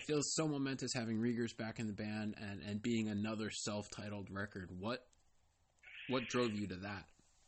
feels so momentous having Rieger's back in the band and being another self-titled record. What drove you to that?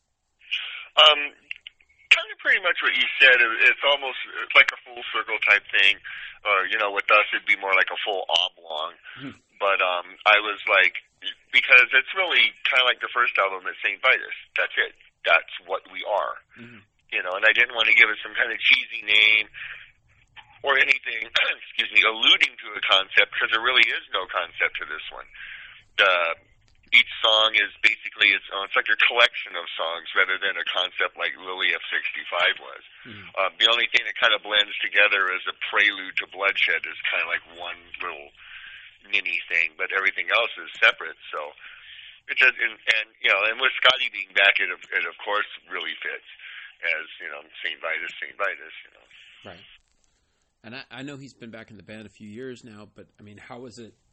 Kind of pretty much what you said. It's like a full circle type thing. Or, with us it'd be more like a full oblong. But I was like, because it's really kind of like the first album at St. Vitus. That's it. That's what we are. Mm-hmm. And I didn't want to give it some kind of cheesy name or anything, alluding to a concept, because there really is no concept to this one. Each song is basically its own. It's like a collection of songs rather than a concept like Lily F65 was. Mm-hmm. The only thing that kind of blends together is a prelude to Bloodshed is kind of like one little mini thing, but everything else is separate. So it does, and with Scotty being back, it of course really fits as St. Vitus. Right. And I know he's been back in the band a few years now, but I mean, how was it?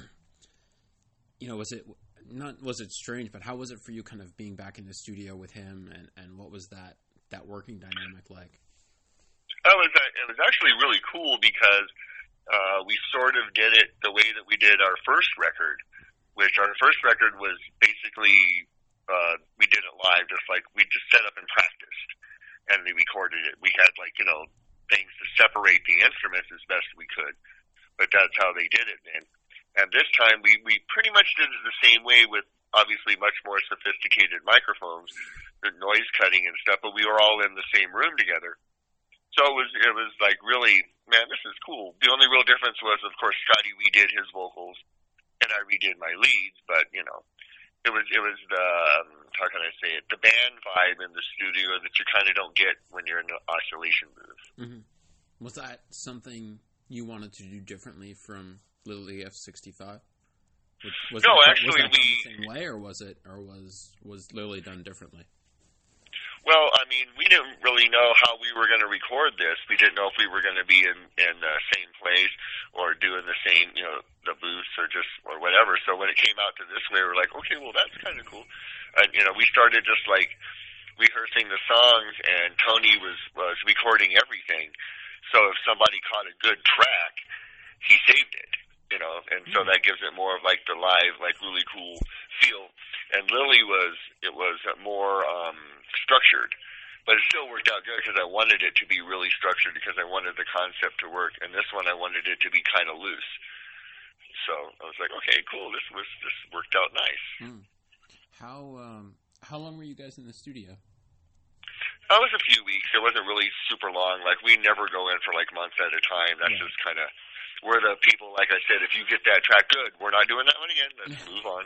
Was it strange, but how was it for you kind of being back in the studio with him, and what was that working dynamic like? It was actually really cool because we sort of did it the way that we did our first record, which our first record was basically we did it live, just like we just set up and practiced, and we recorded it. We had things to separate the instruments as best we could, but that's how they did it then. And this time we pretty much did it the same way with obviously much more sophisticated microphones, the noise cutting and stuff, but we were all in the same room together. So it was like really, man, this is cool. The only real difference was, of course, Scotty redid his vocals and I redid my leads, but it was the, how can I say it, the band vibe in the studio that you kind of don't get when you're in the oscillation booth. Mm-hmm. Was that something you wanted to do differently from Lily F65? Was actually, the same way, or was Lily done differently? Well, I mean, we didn't really know how we were going to record this. We didn't know if we were going to be in the same place or doing the same, the booths or whatever. So when it came out to this way, we were like, okay, well, that's kind of cool. And, we started just rehearsing the songs, and Tony was recording everything. So if somebody caught a good track, he saved it, and so that gives it more of the live, really cool feel. And Lily was more structured, but it still worked out good because I wanted it to be really structured because I wanted the concept to work. And this one I wanted it to be kind of loose. So I was like, okay, cool. This worked out nice. How long were you guys in the studio? It was a few weeks. It wasn't really super long. We never go in for months at a time. That's just kind of, we're the people, like I said, if you get that track good, we're not doing that one again. Let's move on.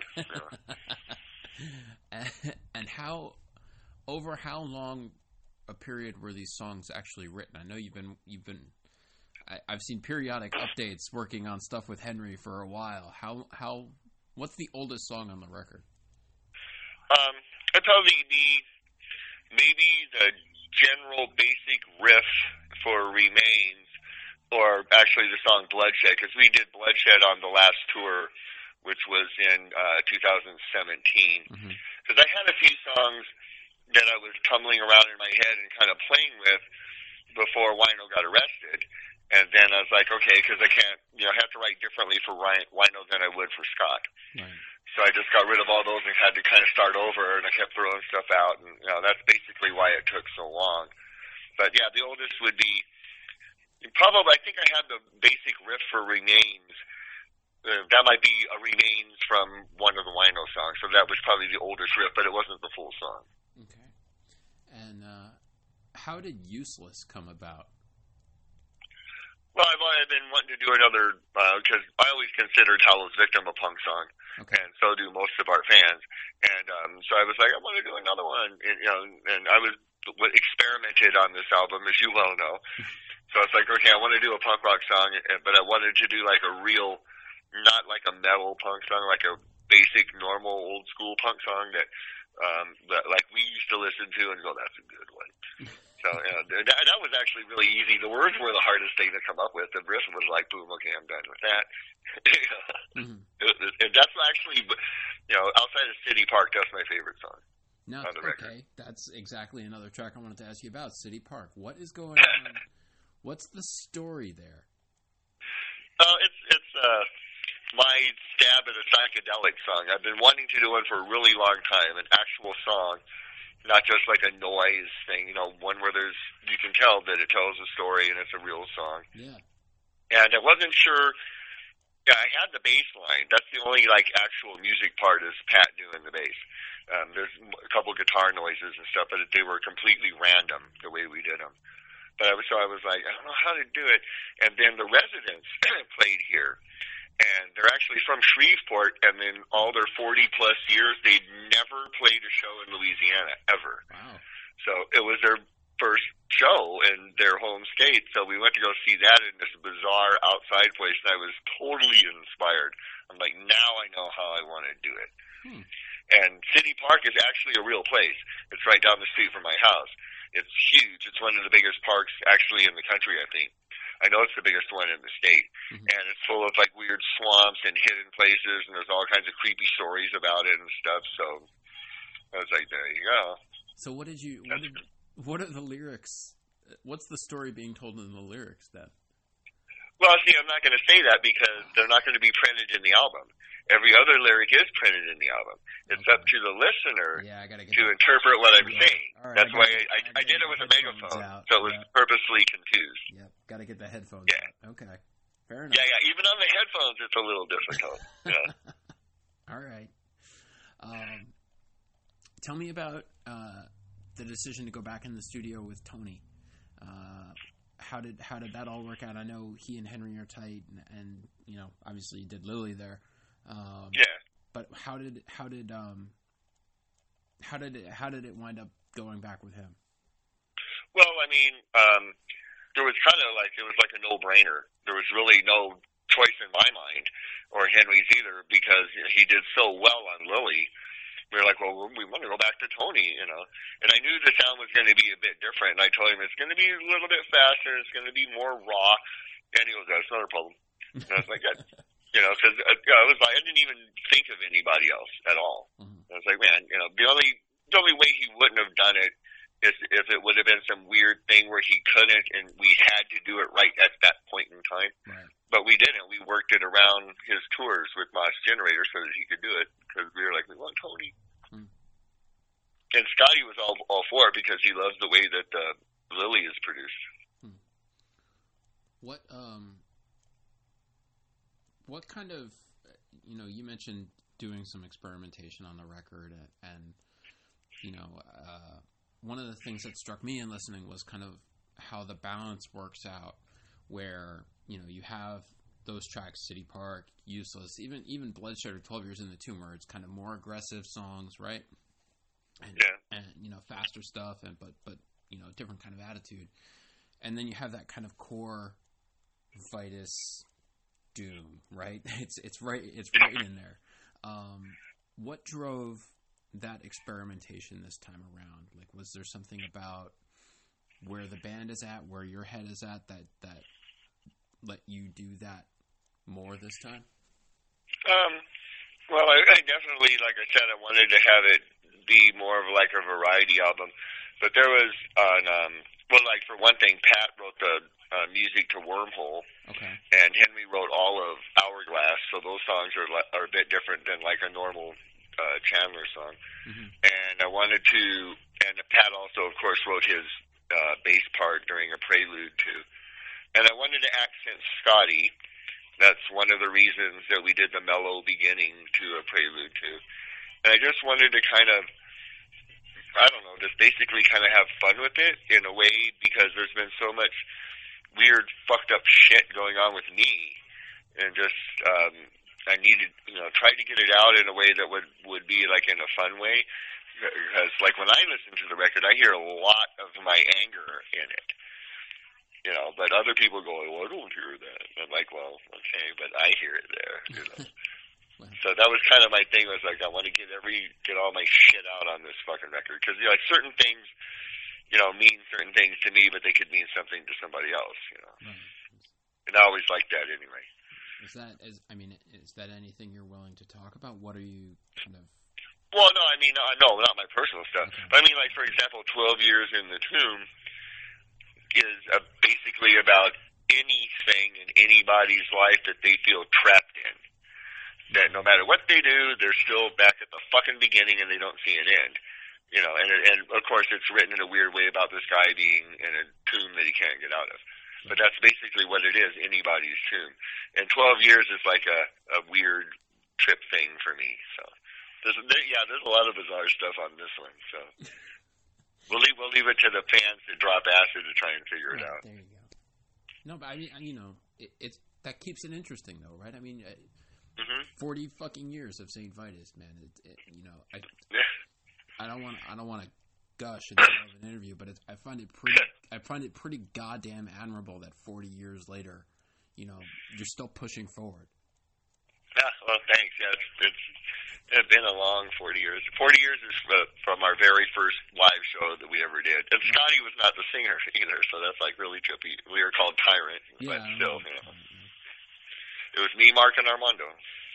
And over how long a period were these songs actually written? I know I've seen periodic updates working on stuff with Henry for a while. What's the oldest song on the record? I'd probably be maybe the general basic riff for Remains, or actually the song Bloodshed, because we did Bloodshed on the last tour, which was in 2017. Because I had a few songs that I was tumbling around in my head and kind of playing with before Wino got arrested. And then I was like, okay, because I can't, I have to write differently for Wino than I would for Scott. Right. So I just got rid of all those and had to kind of start over, and I kept throwing stuff out, and that's basically why it took so long. But yeah, the oldest would be probably, I think I had the basic riff for Remains. That might be a Remains from one of the Wino songs, so that was probably the oldest riff, but it wasn't the full song. Okay. And how did Useless come about? Well, I've been wanting to do another, because I always considered Hallow's Victim a punk song, okay, and so do most of our fans. And so I was like, I want to do another one, and I was experimented on this album, as you well know. So I was like, okay, I want to do a punk rock song, but I wanted to do a real, not like a metal punk song, like a basic, normal, old school punk song that we used to listen to and go, that's a good one. So that was actually really easy. The words were the hardest thing to come up with. The riff was like, boom, okay, I'm done with that. That's actually, outside of City Park, that's my favorite song. No, on the record. Okay, that's exactly another track I wanted to ask you about, City Park. What is going on? What's the story there? my stab at a psychedelic song. I've been wanting to do one for a really long time, an actual song, not just like a noise thing, one where you can tell that it tells a story and it's a real song. Yeah. And I wasn't sure. Yeah, I had the bass line. That's the only actual music part is Pat doing the bass. There's a couple guitar noises and stuff, but they were completely random the way we did them. But I was like, I don't know how to do it. And then the Residents played here, and they're actually from Shreveport. And then all their 40-plus years, they'd never played a show in Louisiana ever. Wow. So it was their first show in their home state, so we went to go see that in this bizarre outside place, and I was totally inspired. I'm like, now I know how I want to do it. And City Park is actually a real place. It's right down the street from my house. It's huge. It's one of the biggest parks actually in the country, I think. I know it's the biggest one in the state. And it's full of weird swamps and hidden places, and there's all kinds of creepy stories about it and stuff, so I was like, there you go. So what are the lyrics? What's the story being told in the lyrics then? Well, see, I'm not going to say that because they're not going to be printed in the album. Every other lyric is printed in the album. It's up to the listener to interpret what I'm saying. Right, that's why I did it with a megaphone, so it was purposely confused. Yep, got to get the headphones out. Okay, fair enough. Yeah, even on the headphones, it's a little difficult. Yeah. All right. Tell me about the decision to go back in the studio with Tony. How did that all work out? I know he and Henry are tight, and obviously you did Lily there. But how did it wind up going back with him? Well, I mean, there was kind of it was like a no-brainer. There was really no choice in my mind, or Henry's either, because he did so well on Lily. We were like, well, we want to go back to Tony, And I knew the sound was going to be a bit different. And I told him it's going to be a little bit faster. It's going to be more raw. And he goes, that's not a problem. And I was like, good. Because I didn't even think of anybody else at all. I was like, man, the only way he wouldn't have done it is if it would have been some weird thing where he couldn't, and we had to do it right at that point in time. Right. But we didn't. We worked it around his tours with Moss Generator so that he could do it, because we were like, we want Tony. And Scotty was all for it because he loves the way that Lily is produced. What kind of, you mentioned doing some experimentation on the record, and one of the things that struck me in listening was kind of how the balance works out, where you have those tracks, City Park, Useless, even Bloodshed or 12 Years in the Tomb, where it's kind of more aggressive songs, right? And faster stuff, but different kind of attitude. And then you have that kind of core Vitus doom, right? It's right in there. What drove that experimentation this time around? Was there something about where the band is at, where your head is at, that let you do that more this time? Well, I definitely, like I said, I wanted to have it be more of a variety album. But there was for one thing, Pat wrote the music to Wormhole, and Henry wrote all of Hourglass, so those songs are a bit different than a normal Chandler song. And I wanted to, and Pat also, of course, wrote his bass part during a prelude too. And I wanted to accent Scotty. That's one of the reasons that we did the mellow beginning to a prelude too. And I just wanted to kind of, just basically kind of have fun with it in a way, because there's been so much weird, fucked up shit going on with me. And just, I needed, try to get it out in a way that would be in a fun way. Because when I listen to the record, I hear a lot of my anger in it. But other people go, well, I don't hear that. I'm like, well, okay, but I hear it there. So that was kind of my thing. Was I want to get all my shit out on this fucking record, because certain things, mean certain things to me, but they could mean something to somebody else. And I always liked that anyway. Is that anything you're willing to talk about? What are you kind of? Well, no, no, not my personal stuff. Okay. But for example, 12 Years in the Tomb is basically about anything in anybody's life that they feel trapped in. That no matter what they do, they're still back at the fucking beginning and they don't see an end. You know, and of course it's written in a weird way about this guy being in a tomb that he can't get out of. But that's basically what it is, anybody's tomb. And 12 years is like a weird trip thing for me. So there's a lot of bizarre stuff on this one. So we'll leave it to the fans to drop acid to try and figure it out. There you go. No, but it's that keeps it interesting though, right? I mean, 40 fucking years of St. Vitus, man. I don't want to gush in the middle of an interview, but I find it pretty goddamn admirable that 40 years later, you're still pushing forward. Yeah, well, thanks. Yeah, it's been a long 40 years. 40 years is from our very first live show that we ever did. And Scotty was not the singer either, so that's like really trippy. We were called Tyrant, but still, it was me, Mark, and Armando.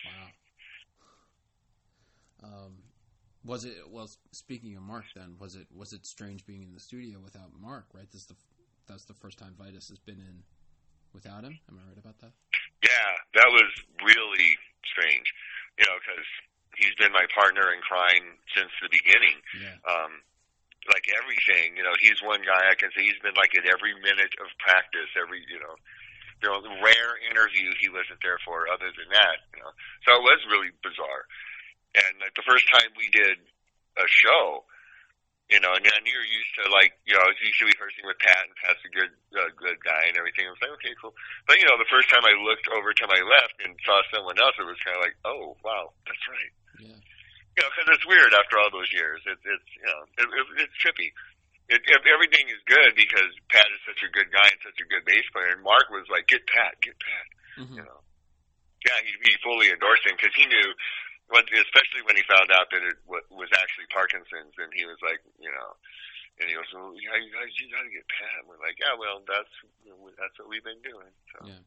Wow. Speaking of Mark, then was it strange being in the studio without Mark? Right, that's the first time Vitus has been in without him. Am I right about that? Yeah, that was really strange. Because he's been my partner in crime since the beginning. Yeah. Like everything, he's one guy I can say he's been like at every minute of practice, every rare interview he wasn't there for. Other than that, so it was really bizarre. And like the first time we did a show, and then you're used to you should be rehearsing with Pat, and Pat's a good guy and everything. I was like, okay, cool. But the first time I looked over to my left and saw someone else, it was kind of like, oh wow, that's right. Yeah. Because it's weird after all those years. It's trippy. Everything is good because Pat is such a good guy and such a good bass player. And Mark was like, get Pat. Mm-hmm. Yeah, he fully endorsed him because he knew. Especially when he found out that it was actually Parkinson's, and he was like, and he goes, well, yeah, you got to get Pat. And we're like, yeah, well, that's what we've been doing. So. Yeah.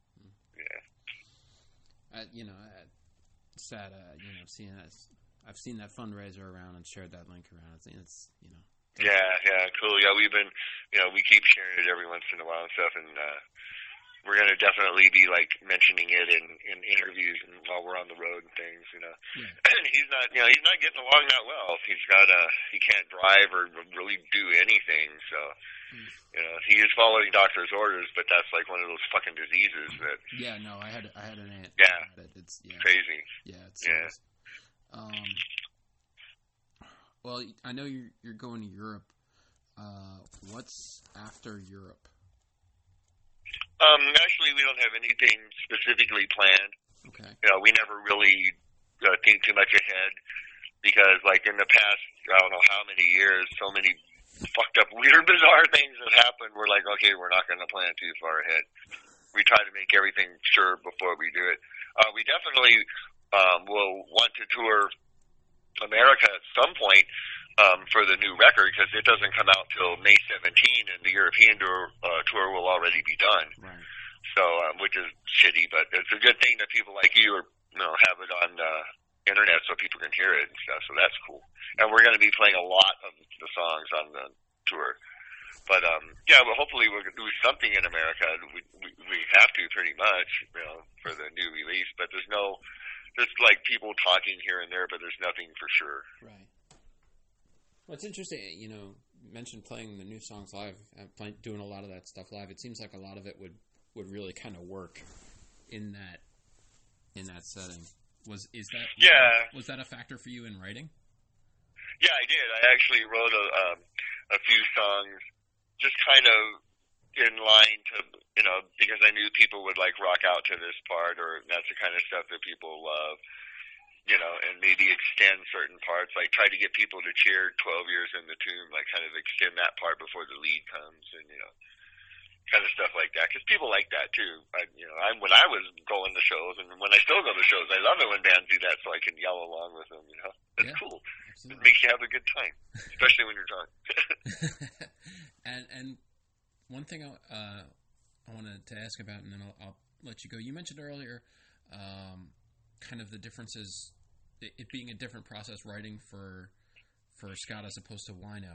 Sad. Seeing that, I've seen that fundraiser around and shared that link around. It's Yeah, cool. Yeah, we've been, we keep sharing it every once in a while and stuff, and we're going to definitely be like mentioning it in interviews and while we're on the road and things, Yeah. And he's not getting along that well. He can't drive or really do anything. So, he is following doctor's orders, but that's like one of those fucking diseases that. Yeah, no, I had an aunt. Yeah. It's crazy. Yeah, it's serious. Well, I know you're going to Europe. What's after Europe? Actually, we don't have anything specifically planned. Okay. We never really think too much ahead because, like, in the past, I don't know how many years, so many fucked up, weird, bizarre things have happened. We're like, okay, we're not going to plan too far ahead. We try to make everything sure before we do it. We definitely will want to tour America at some point for the new record because it doesn't come out till May 17, and the European tour will already be done. Right. So, which is shitty, but it's a good thing that people like you have it on the internet so people can hear it and stuff. So that's cool. And we're going to be playing a lot of the songs on the tour. But but hopefully we'll do something in America. We have to pretty much, for the new release. But there's like people talking here and there, but there's nothing for sure. Right. Well, it's interesting. You mentioned playing the new songs live, doing a lot of that stuff live. It seems like a lot of it would really kind of work in that setting. Was that a factor for you in writing? Yeah, I did. I actually wrote a few songs just kind of in line to, because I knew people would like rock out to this part, or that's the kind of stuff that people love, and maybe extend certain parts, like try to get people to cheer 12 years in the tomb, like kind of extend that part before the lead comes, and, kind of stuff like that, because people like that too. When I was going to shows, and when I still go to shows, I love it when bands do that, so I can yell along with them. It's cool. Absolutely. It makes you have a good time, especially when you're drunk. and one thing I wanted to ask about, and then I'll let you go. You mentioned earlier, kind of the differences, it being a different process writing for Scott as opposed to Wino.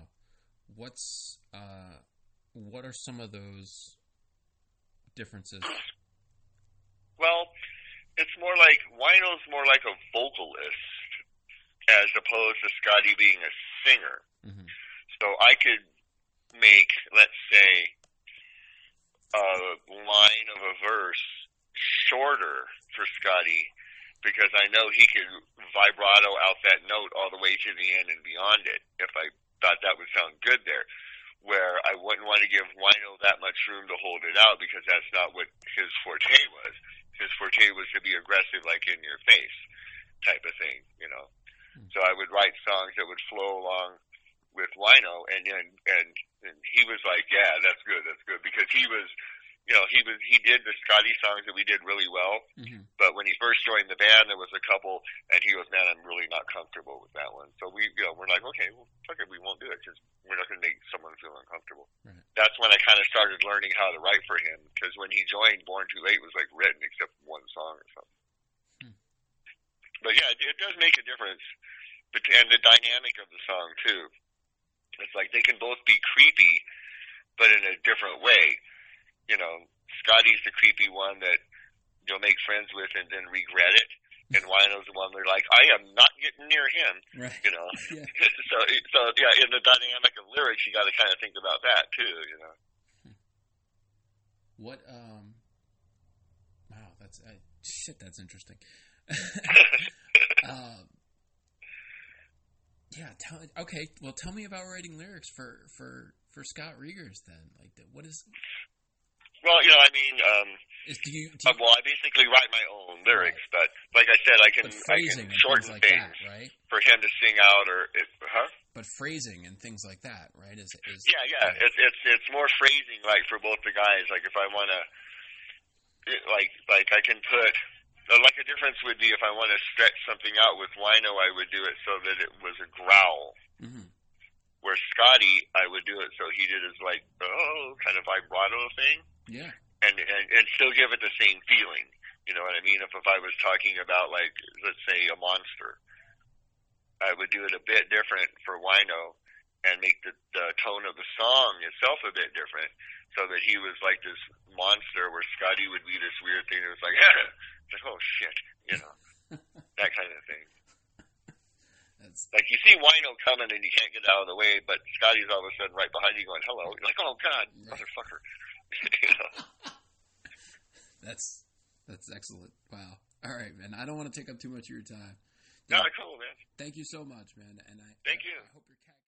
What are some of those differences? Well, it's more like Wino's more like a vocalist as opposed to Scotty being a singer. Mm-hmm. So I could make, let's say, a line of a verse shorter for Scotty because I know he could vibrato out that note all the way to the end and beyond it if I thought that would sound good there. Where I wouldn't want to give Wino that much room to hold it out because that's not what his forte was. His forte was to be aggressive, like in your face type of thing, you know. So I would write songs that would flow along with Wino, and he was like, yeah, that's good, because he was, you know, he did the Scotty songs that we did really well, Mm-hmm. but when he first joined the band, there was a couple, and he goes, man, I'm really not comfortable with that one. So we're like, okay, well, fuck it, we won't do it, because we're not going to make someone feel uncomfortable. Right. That's when I kind of started learning how to write for him, because when he joined, Born Too Late was like written except one song or something. But yeah, it does make a difference, and the dynamic of the song too. It's like they can both be creepy, but in a different way. You know, Scotty's the creepy one that you'll make friends with and then regret it, and Wino's the one they're like, I am not getting near him. Right. You know, Yeah. so yeah, in the dynamic of lyrics, you got to kind of think about that too. You know. What? Wow, that's that's interesting. Yeah. Tell me about writing lyrics for Scott Regers then. Like, what is? Well, you know, I mean, well, I basically write my own lyrics, right. But like I said, I can shorten like things that, right? For him to sing out, But phrasing and things like that, right? Yeah. It's more phrasing, like for both the guys. Like if I want to, like I can put. Like a difference would be if I want to stretch something out with Wino, I would do it so that it was a growl. Mm-hmm. Where Scotty, I would do it so he did his like kind of vibrato thing. Yeah. And still give it the same feeling. You know what I mean? If I was talking about like let's say a monster, I would do it a bit different for Wino and make the tone of the song itself a bit different, so that he was like this monster, where Scotty would be this weird thing that was like, it's like, oh shit, you know, that kind of thing. That's... Like you see Wino coming and you can't get out of the way, but Scotty's all of a sudden right behind you going, hello. You're like, oh god, motherfucker. You know? That's excellent. Wow. All right, man. I don't want to take up too much of your time. No, cool, man. Thank you so much, man. And thank you. I hope you're